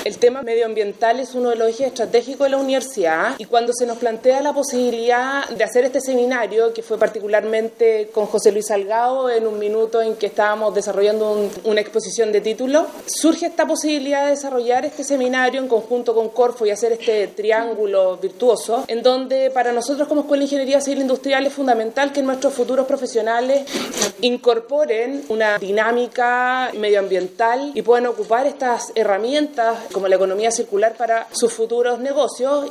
El tema medioambiental es uno de los ejes estratégicos de la universidad y cuando se nos plantea la posibilidad de hacer este seminario, que fue particularmente con José Luis Salgado en un minuto en que estábamos desarrollando una exposición de títulos, surge esta posibilidad de desarrollar este seminario en conjunto con Corfo y hacer este triángulo virtuoso, en donde para nosotros como Escuela de Ingeniería Civil Industrial es fundamental que nuestros futuros profesionales incorporen una dinámica medioambiental y puedan ocupar estas herramientas como la economía circular para sus futuros negocios.